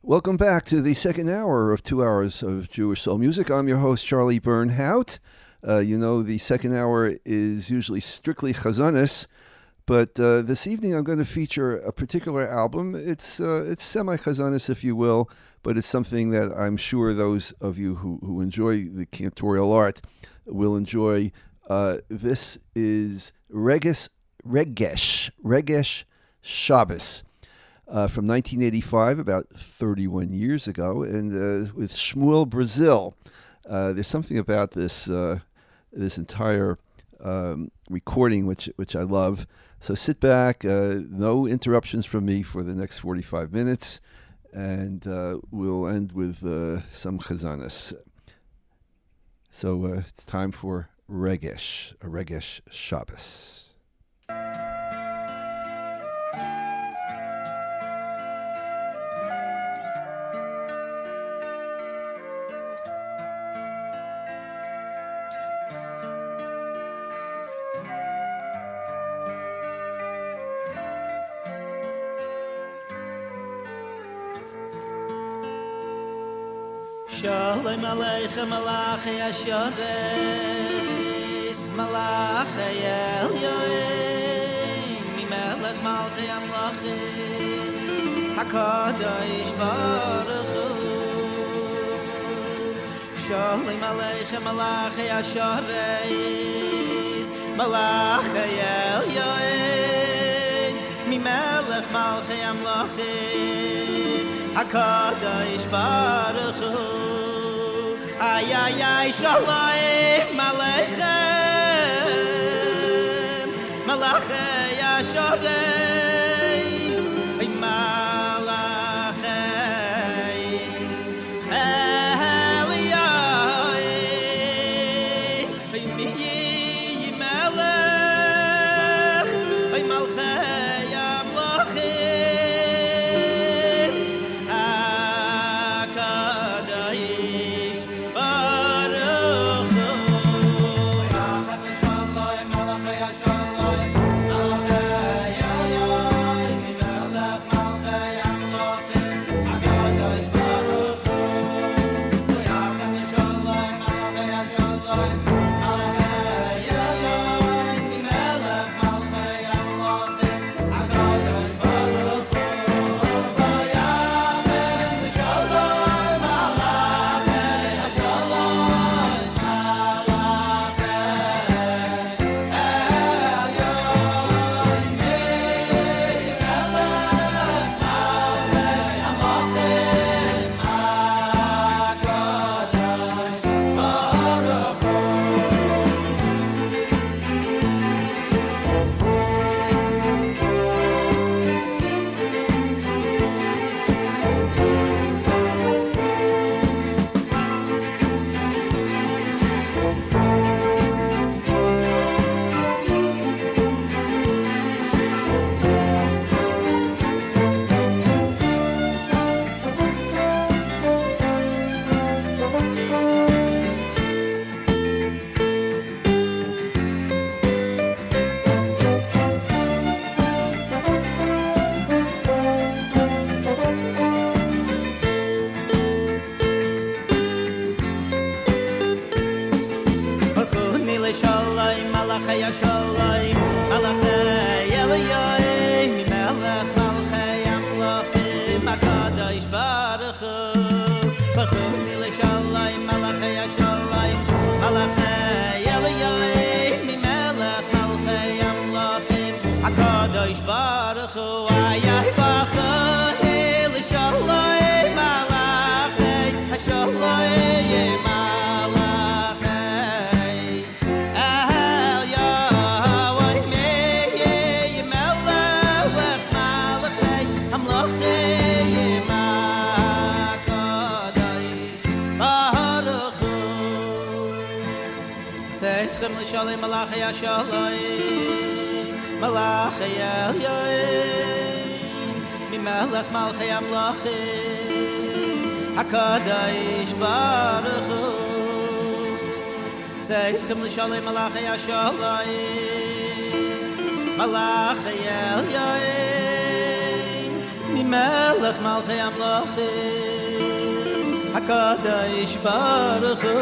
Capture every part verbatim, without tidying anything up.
Welcome back to the second hour of two hours of Jewish soul music. I'm your host, Charlie Bernhout. Uh, you know, the second hour is usually strictly chazanis, but uh, this evening I'm going to feature a particular album. It's uh, it's semi-chazanis, if you will, but it's something that I'm sure those of you who, who enjoy the cantorial art will enjoy. Uh, this is Regesh, Regesh, Regesh Shabbos. Uh, from nineteen eighty-five, about thirty-one years ago, and uh, with Shmuel Brazil. Uh, there's something about this uh, this entire um, recording which which I love. So sit back, uh, no interruptions from me for the next forty-five minutes, and uh, we'll end with uh, some chazanas. So uh, it's time for Regesh, a Regesh Shabbos. Shalom Aleichem Malachi Asheres Malachi Elyoim Mimelech Malchi Amlachi HaKadosh Baruch Hu Shalom Aleichem Malachi Asheres Malachi Elyoim Mimelech Malchi Amlachi HaKadosh Baruch Hu Ay, ay, ay, Shalom Aleichem Malachei Asheres Malachei Elyoim Miyi Melech Malchei Amlachim HaKadosh Baruch Hu Shalom Malachei Asheres Malachei Elyoim Melech Malchei Amlachim HaKadosh Baruch Hu Shalom Malachei Asheres Malachei Elyoim Melech Malchei Amlachim HaKadosh Baruch Hu Shalom Malachei Asheres Bakuni le shalom malachei shalom malachei Elyoim Melech Malchei Amlachim HaKadosh Baruch Hu Bakuni le shalom malachei shalom malachei Elyoim Melech Malchei Amlachim HaKadosh Baruch Hu Ay ay bakuni le shalom malachei shalom Shalom Malachei Shalom Malachei Elyoim Mimelech Malchei Amlachim HaKadosh Baruch Hu Zeichem Shalom Malachei Shalom Malachei Elyoim mi melech malchei amlachim HaKadosh Baruch Hu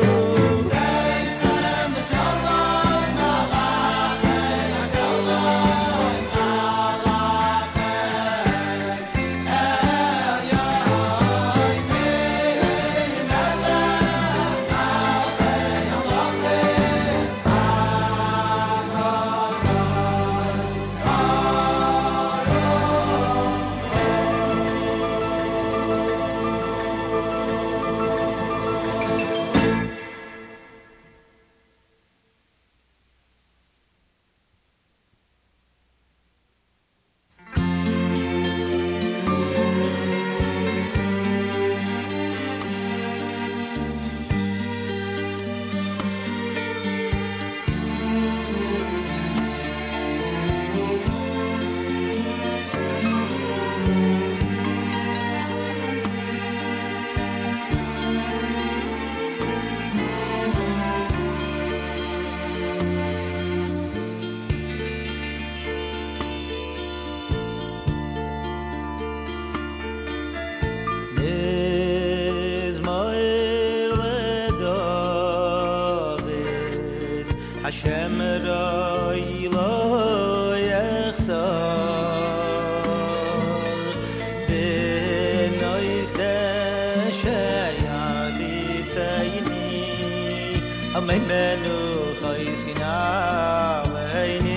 Hashem roi lo yechsor b'nois deshayar b'tzayini al mei menucha yisina leini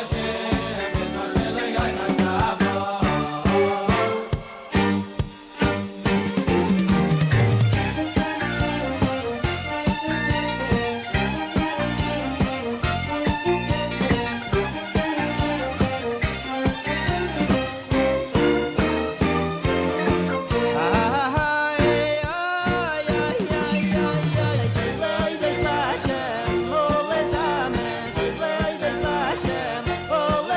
Oh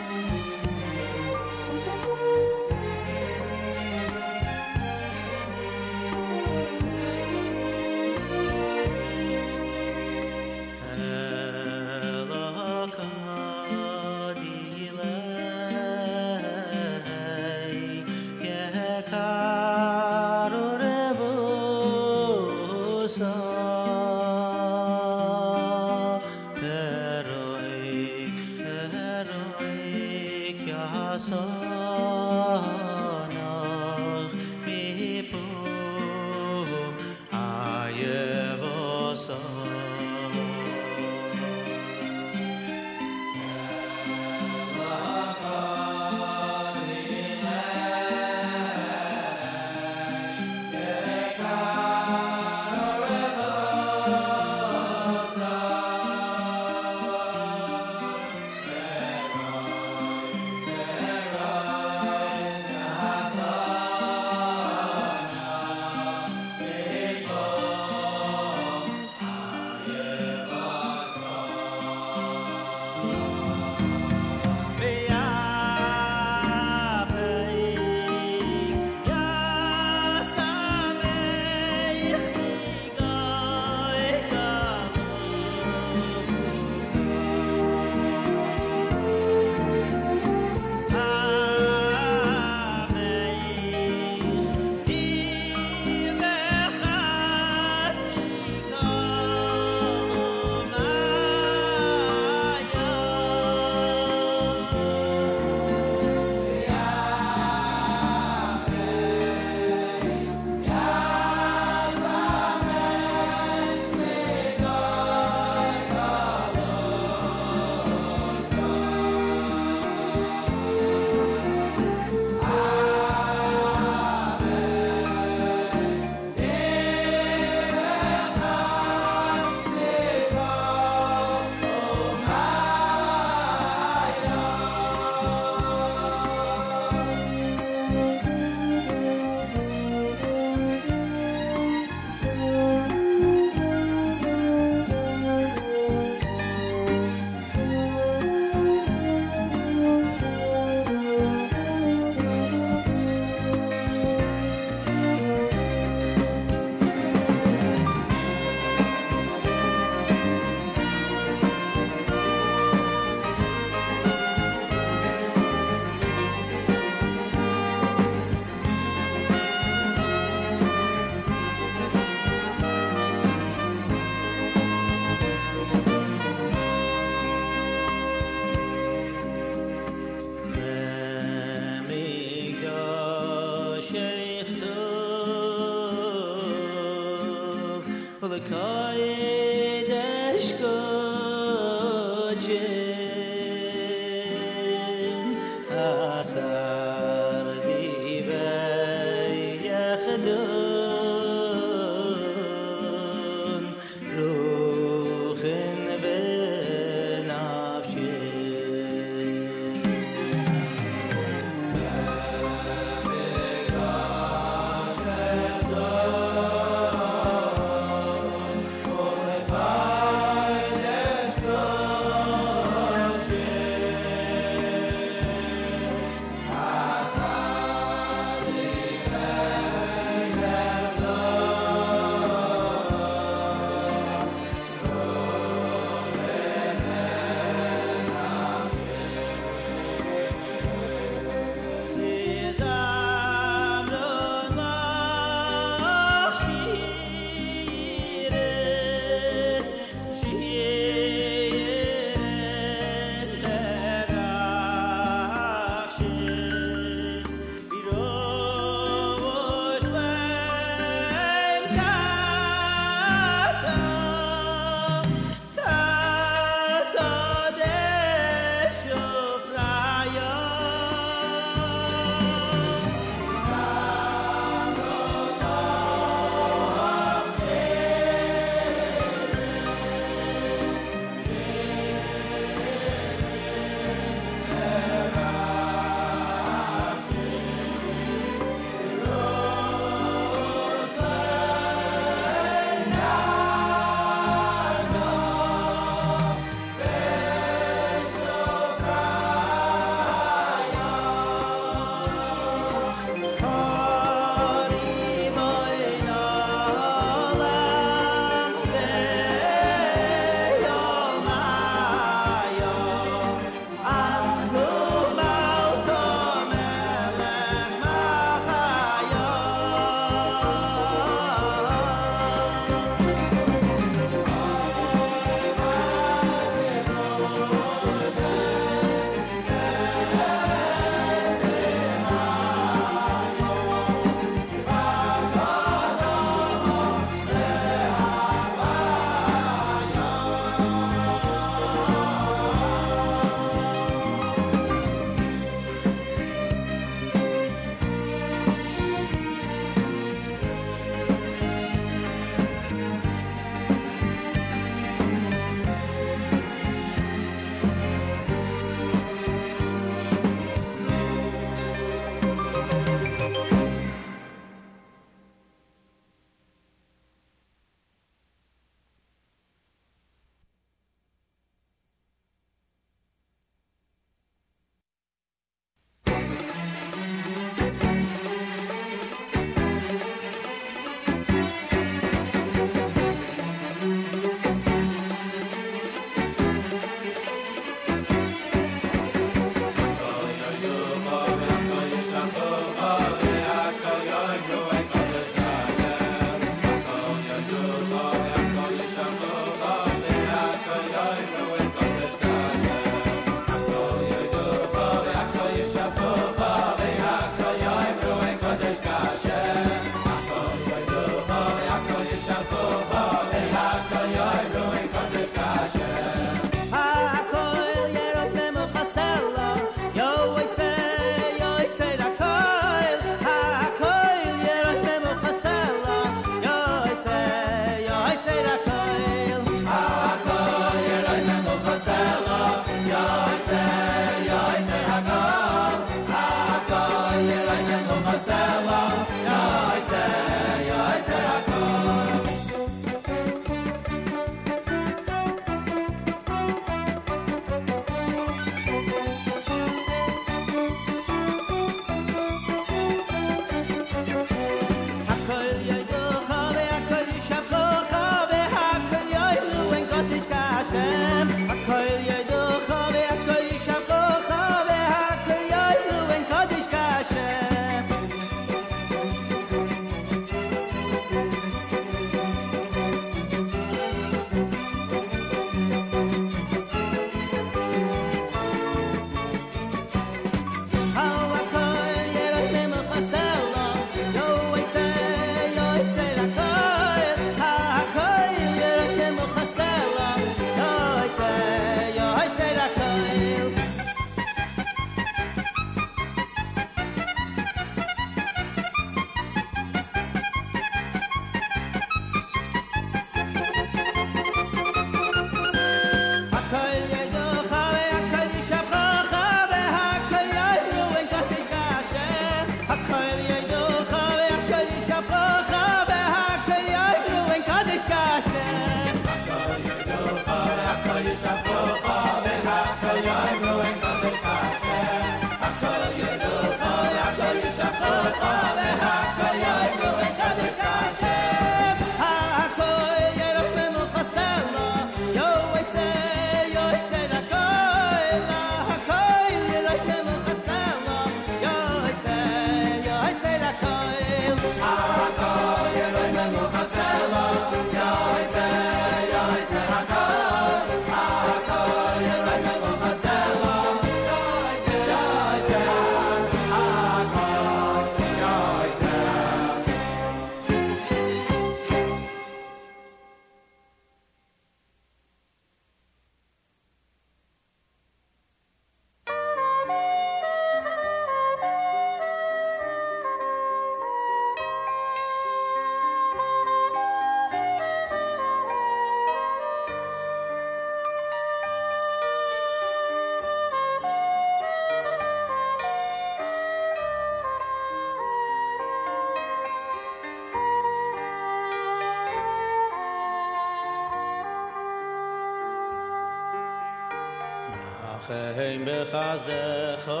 Chaim b'chazdecha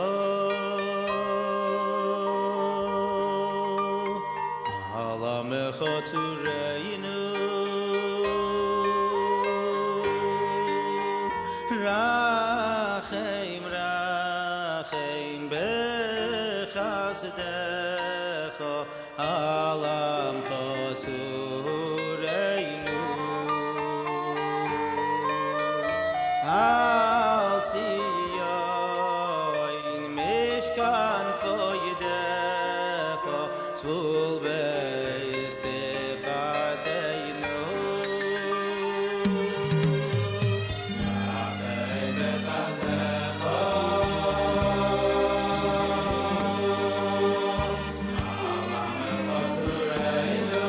ala mechotzureinu Rachem Rachem b'chazdecha ala mechotzureinu Al Zion Mishkan Koyedecha Tzvul Beis Tefarteinu Rachem b'chazdecha ala mechotzureinu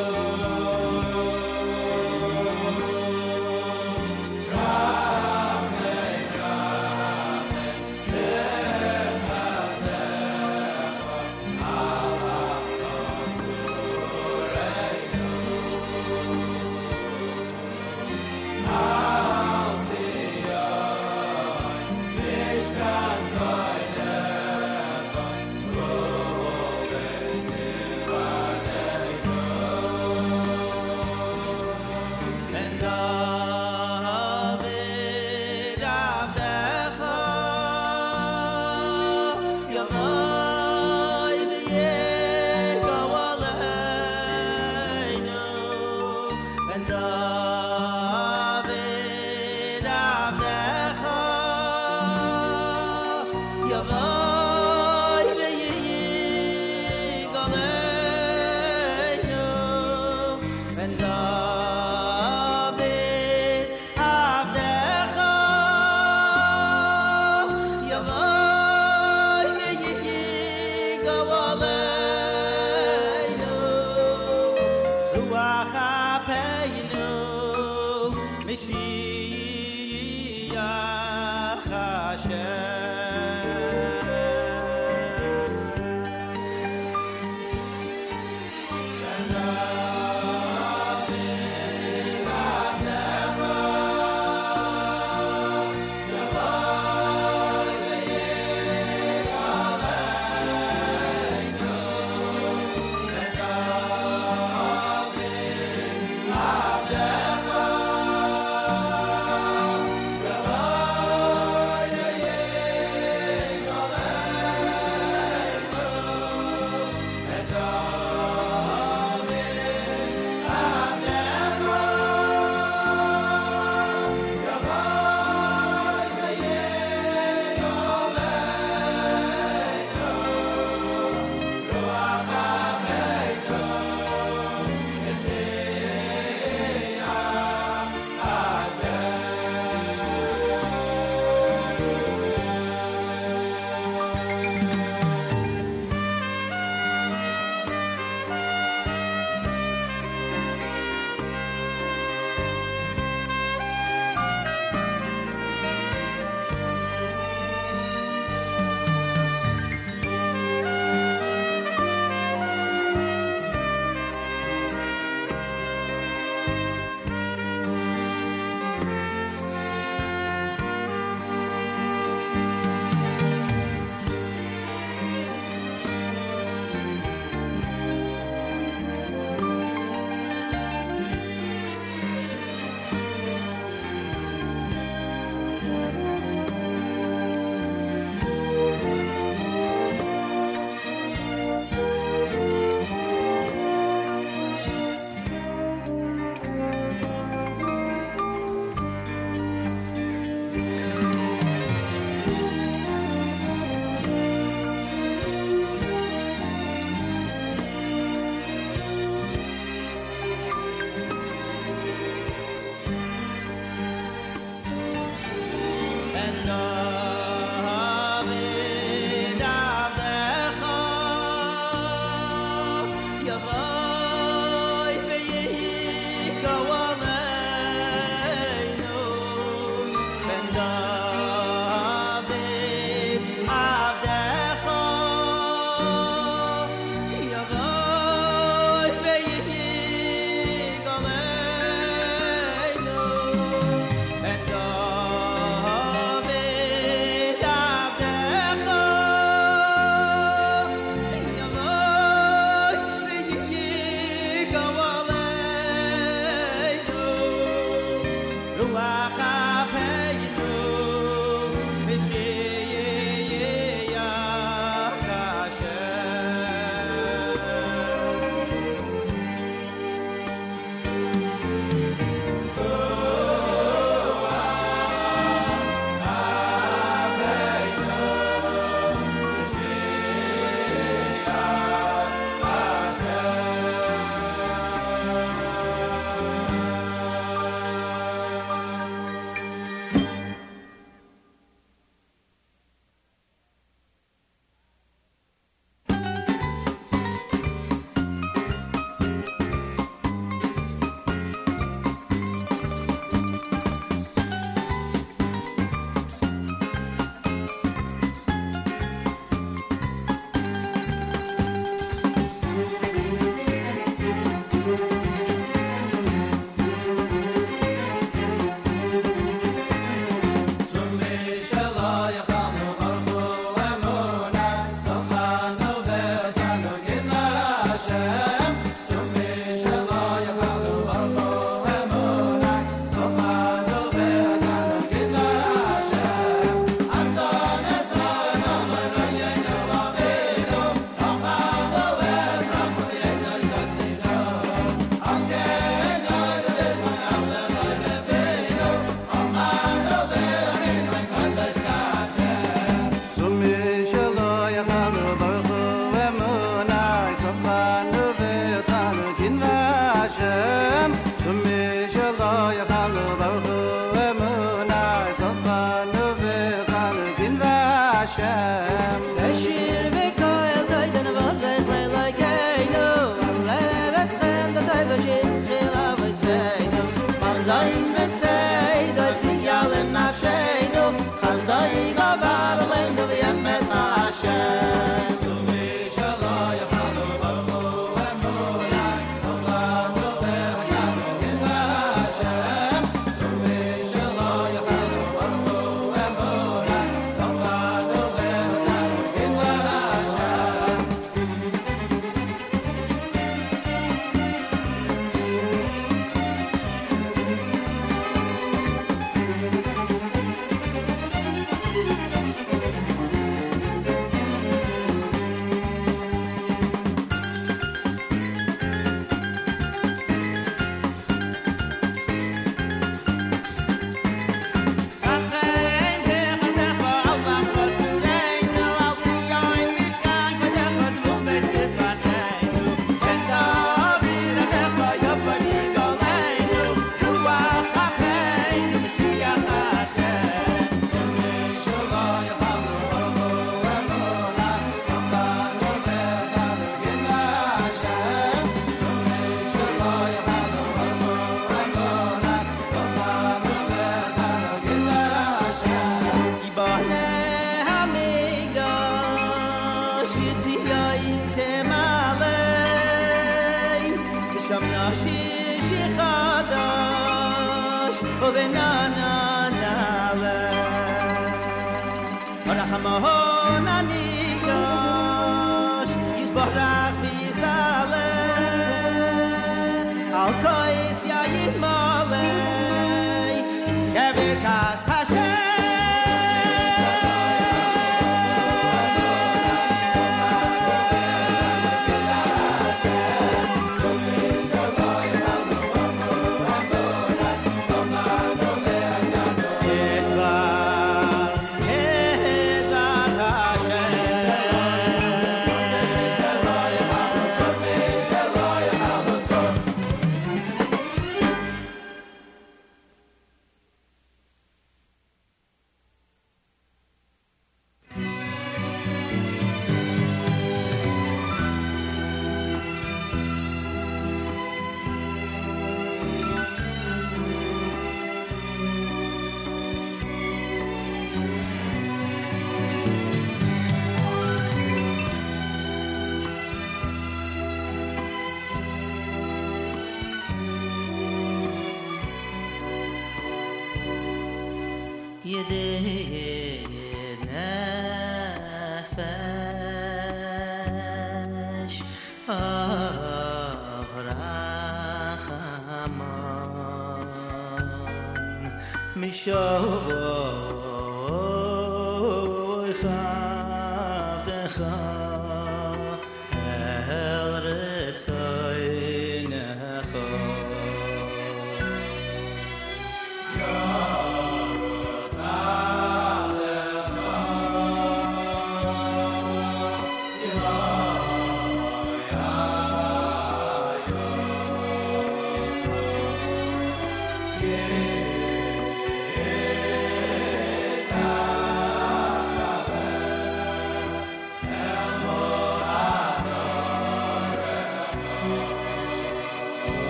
Yeah.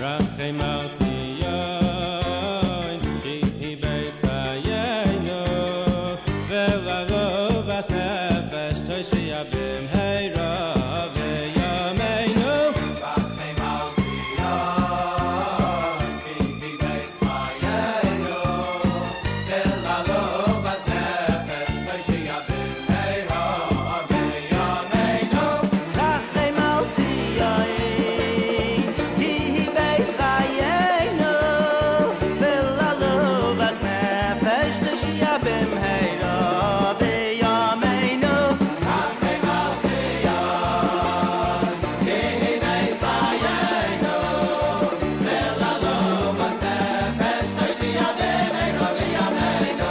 Rachem al Zion, ki beis chayenu, ve'lalo vas nefesh toshia b'mheira ve'yameinu. Rachem al Zion, ki beis chayenu, ve'lalo vas nefesh toshia b'mheira ve'yameinu. Rachem al Zion, ki beis chayenu, ve'lalo vas nefesh toshia b'mheira ve'yameinu. Rachem al Zion, ki beis chayenu, ve'lalo vas nefesh toshia b'mheira ve'yameinu.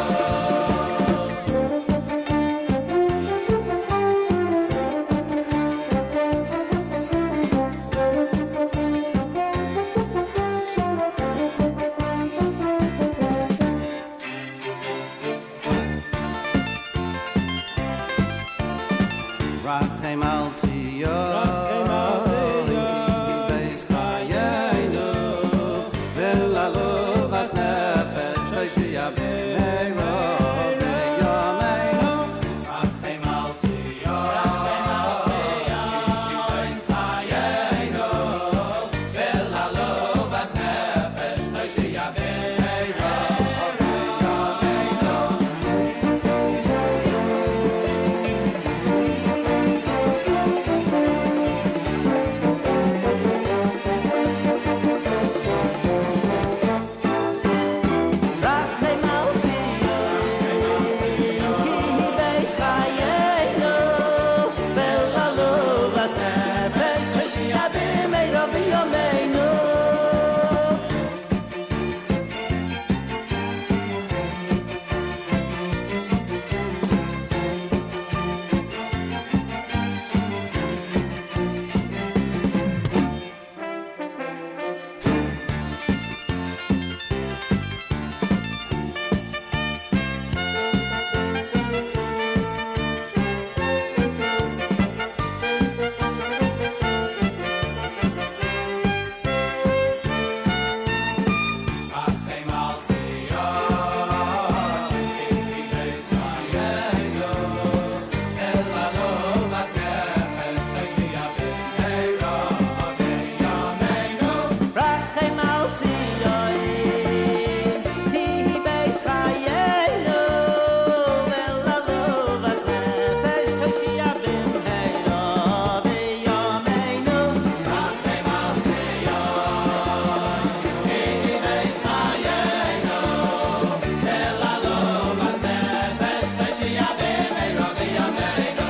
Rachem al Rachem al Zion, Zion, ki beis chayenu, ve'lalo vas nefesh toshia b'mheira ve'yameinu. Rachem al Zion, Rachem al Zion, ki beis chayenu, ve'lalo vas nefesh toshia b'mheira ve'yameinu. Rachem al Zion, ki beis chayenu, ve'lalo vas nefesh toshia b'mheira ve'yameinu. Rachem al Zion, ki beis chayenu, ve'lalo vas nefesh toshia b'mheira ve'yameinu. Rachem al Zion, ki beis chayenu, ve'lalo vas nefesh toshia b'mheira ve'yameinu. Rachem al Zion, ki beis chayenu, ve'lalo vas nefesh toshia b'mheira ve'yameinu.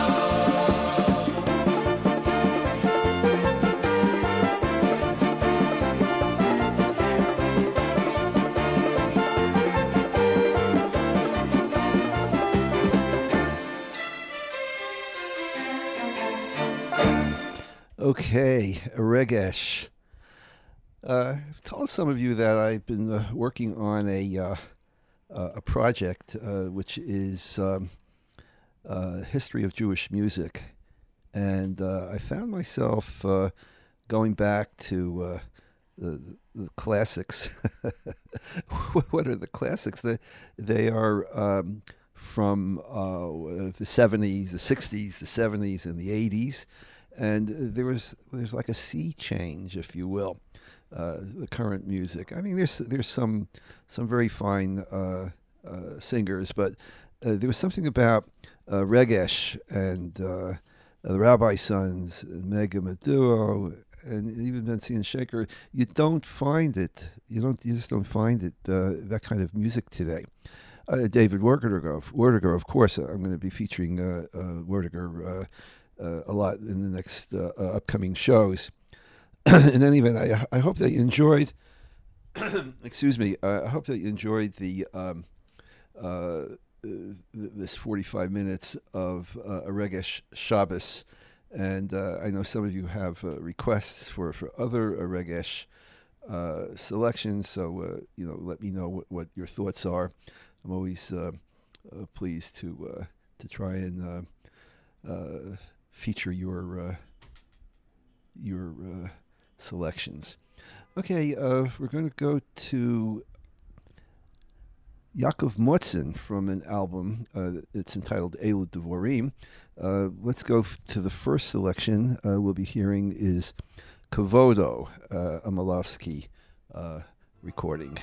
Okay, Regesh. Uh, I've told some of you that I've been uh, working on a uh, uh, a project uh, which is um, uh, history of Jewish music, and uh, I found myself uh, going back to uh, the, the classics. What are the classics? They they are um, from uh, the seventies, the sixties, the seventies, and the eighties. And there was there's like a sea change, if you will, uh, the current music. I mean, there's there's some some very fine uh, uh, singers, but uh, there was something about uh, Regesh and uh, the Rabbi Sons, and Mega Meduo, and even Benzine Shaker. You don't find it. You don't. You just don't find it. Uh, that kind of music today. Uh, David Werdiger, of Werdiger, of course. I'm going to be featuring uh, uh, Werdiger. Uh, Uh, a lot in the next uh, uh, upcoming shows. In any event, I, I hope that you enjoyed. excuse me. Uh, I hope that you enjoyed the um, uh, th- this forty-five minutes of uh, a Regesh Shabbos, and uh, I know some of you have uh, requests for for other uh, Regesh uh, selections. So uh, you know, let me know what, what your thoughts are. I'm always uh, uh, pleased to uh, to try and uh, uh, feature your uh, your uh, selections. Okay, uh, we're going to go to Yaakov Motzen from an album. Uh, it's entitled Eila Devorim. Uh, let's go f- to the first selection. Uh, we'll be hearing is Kavodo, uh, a Malofsky uh, recording.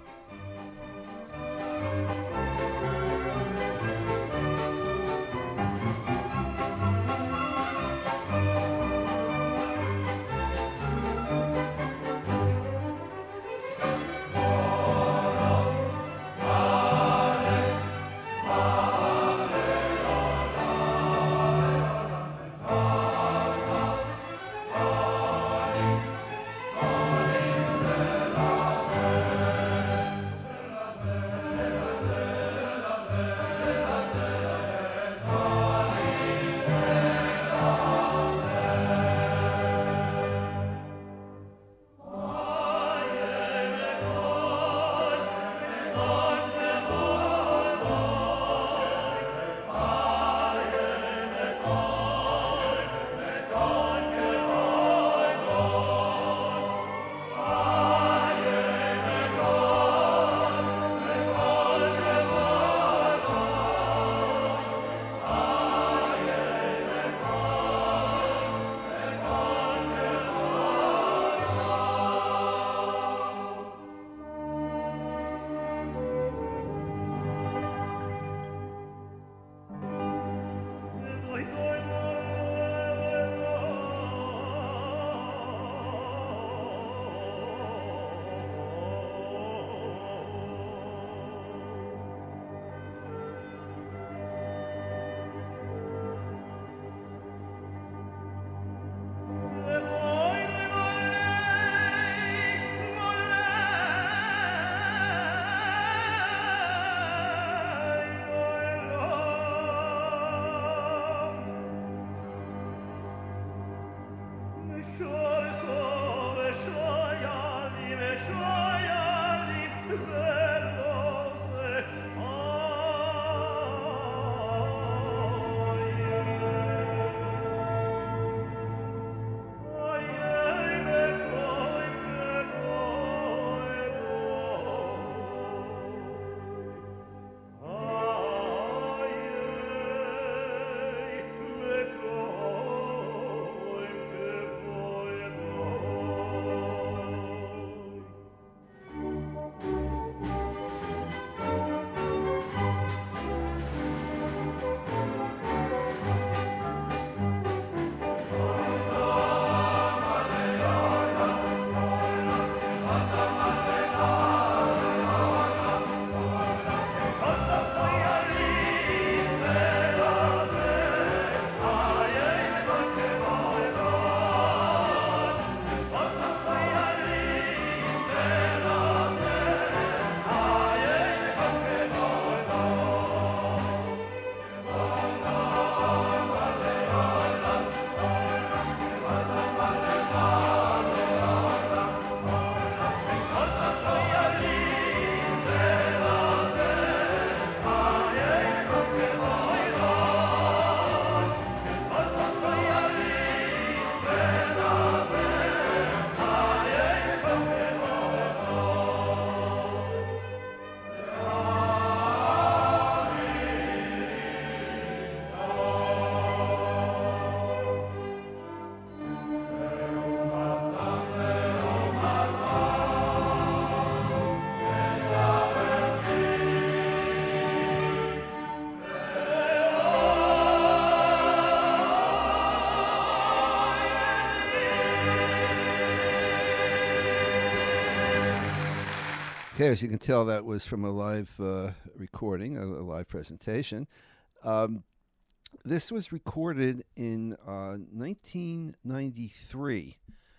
Okay, as you can tell, that was from a live uh, recording, a, a live presentation. Um, this was recorded in uh, nineteen ninety-three.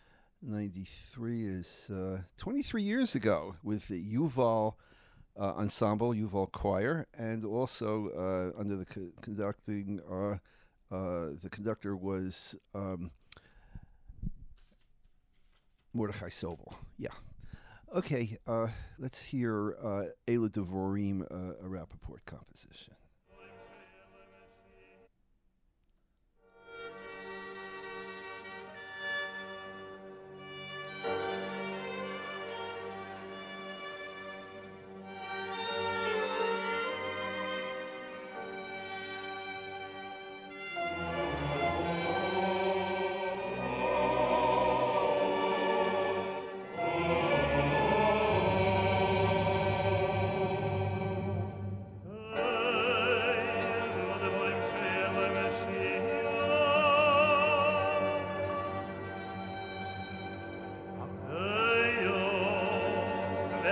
ninety-three is uh, twenty-three years ago with the Yuval uh, Ensemble, Yuval Choir, and also uh, under the co- conducting, uh, uh, the conductor was um, Mordechai Sobel. Yeah. Okay, uh, let's hear uh, Eila Devorim, uh, a Rappaport composition.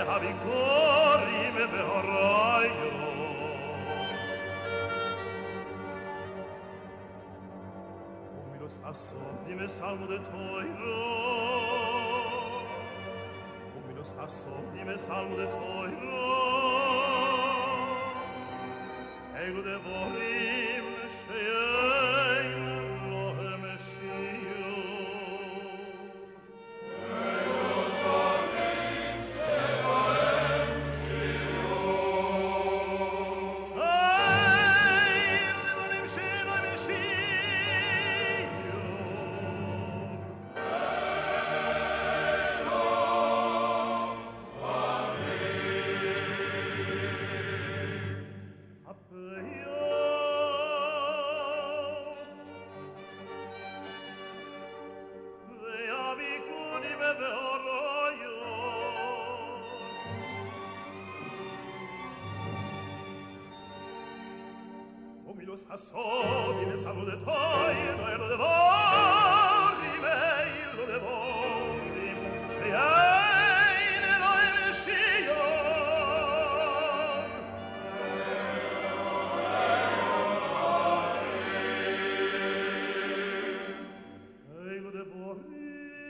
והביקורים והרעיון. ומילוס הסודים ושלמו דתוירו, ומילוס הסודים ושלמו דתוירו, אלו דבורים שאין להם שיעור. אלו דברים שאין שיעור. אלו דברים שאין שיעור. Los assodi ne sanno de toi, no ero de vorri, meglio de vorri, se hai ne doi mescio. Meglio de vorri,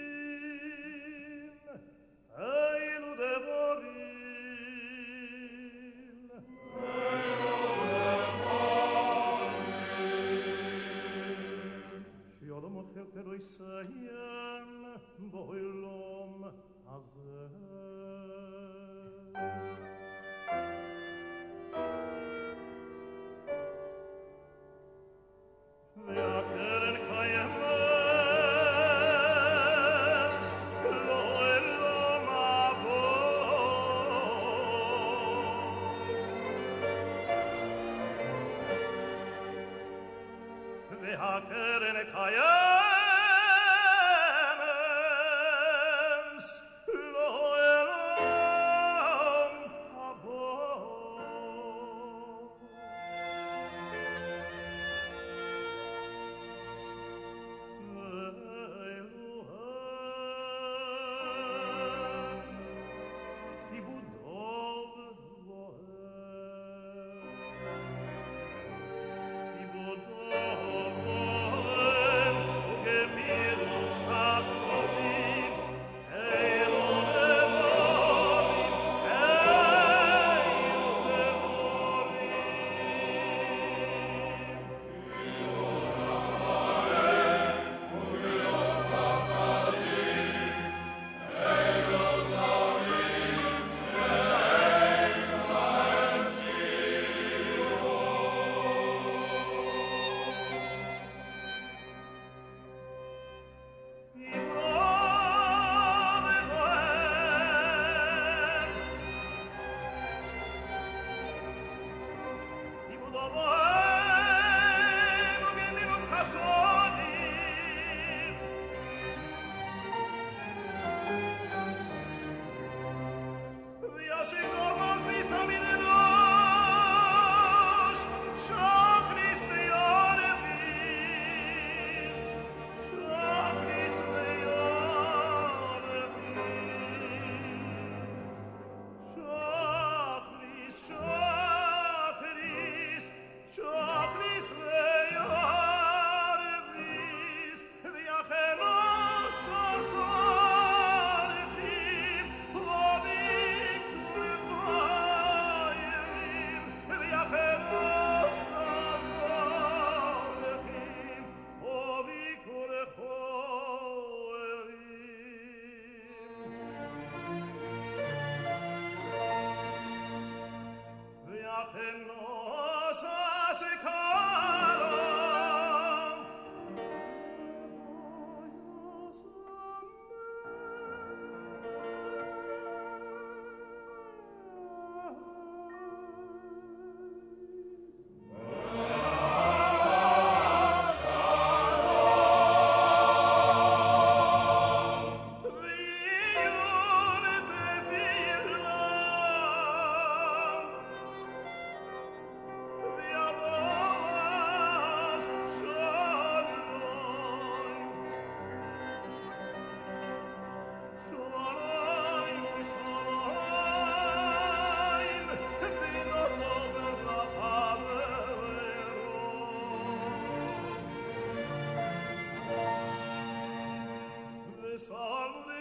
meglio de vorri. Pero isayem boilom azeh ve'akeren kayemes lo elom abo ve'akeren kayemes Thank you.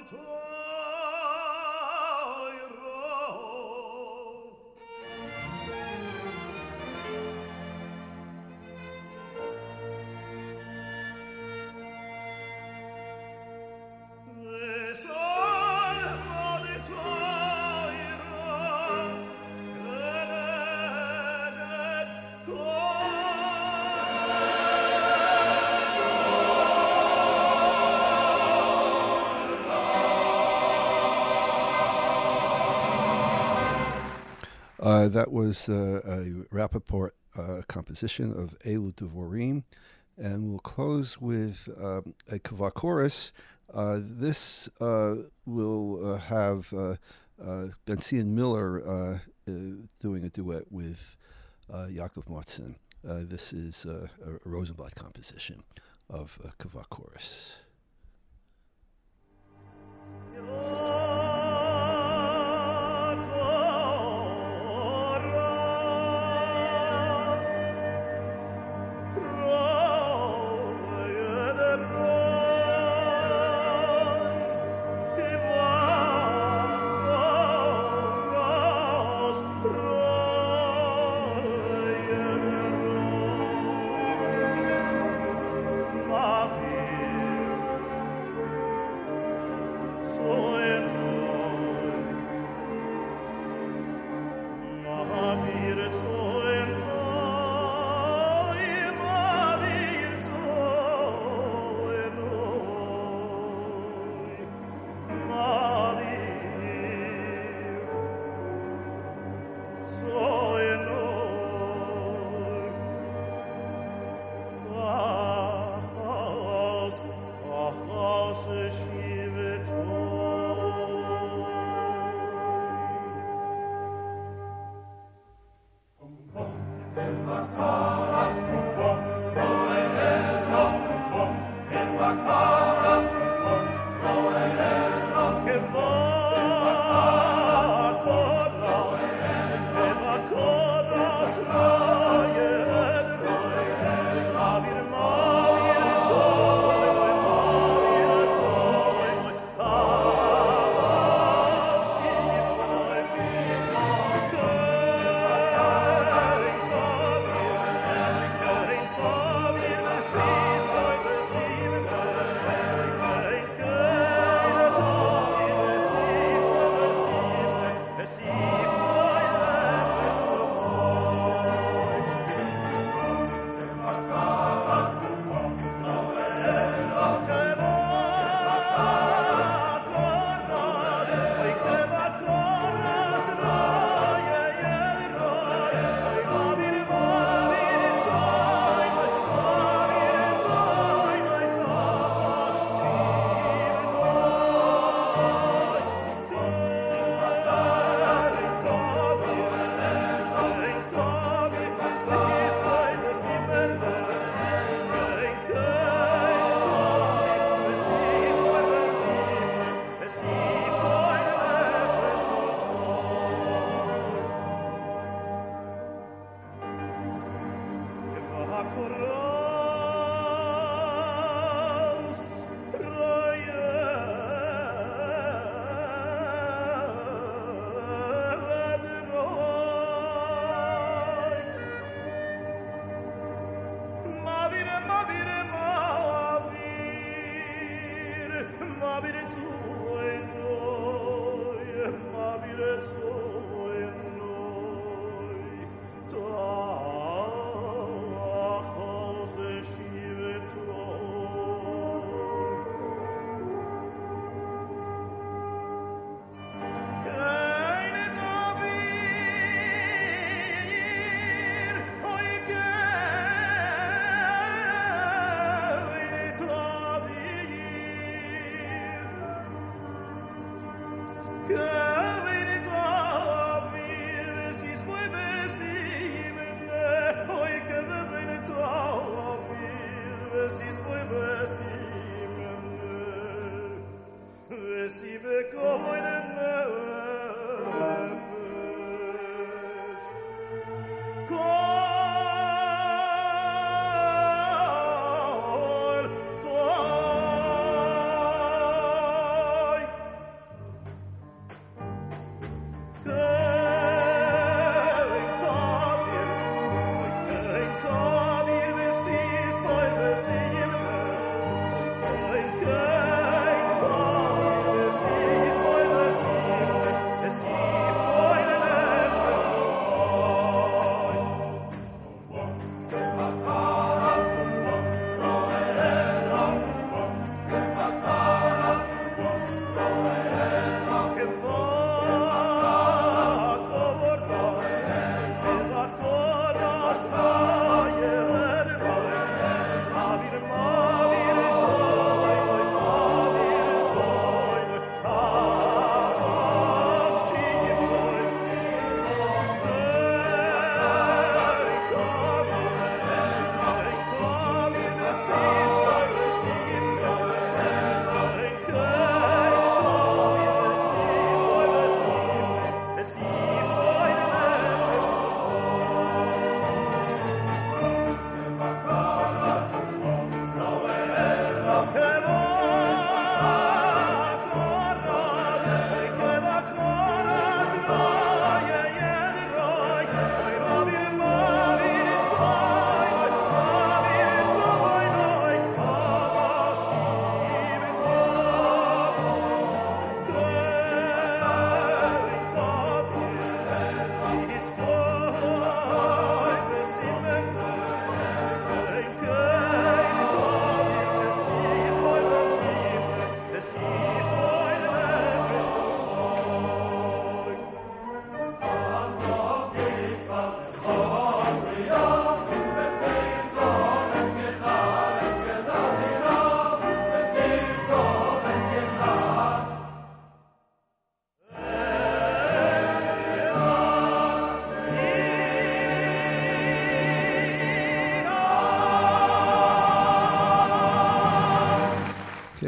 Uh, that was uh, a Rappaport uh, composition of Elu Devorim, and we'll close with um, a Kavah chorus. Uh, this uh, will uh, have uh, uh, Benzion Miller uh, uh, doing a duet with uh, Yaakov Martzin. Uh, this is uh, a Rosenblatt composition of uh, Kavah chorus.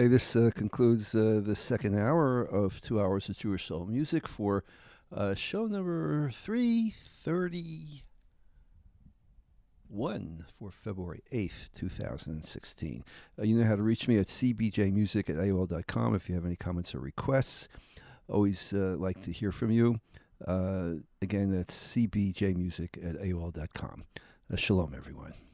Okay, this uh, concludes uh, the second hour of two hours of Jewish soul music for uh, show number three thirty-one for February eighth, two thousand sixteen. Uh, you know how to reach me at c b j music at a o l dot com if you have any comments or requests. Always uh, like to hear from you. Uh, again, that's c b j music at a o l dot com. Uh, shalom, everyone.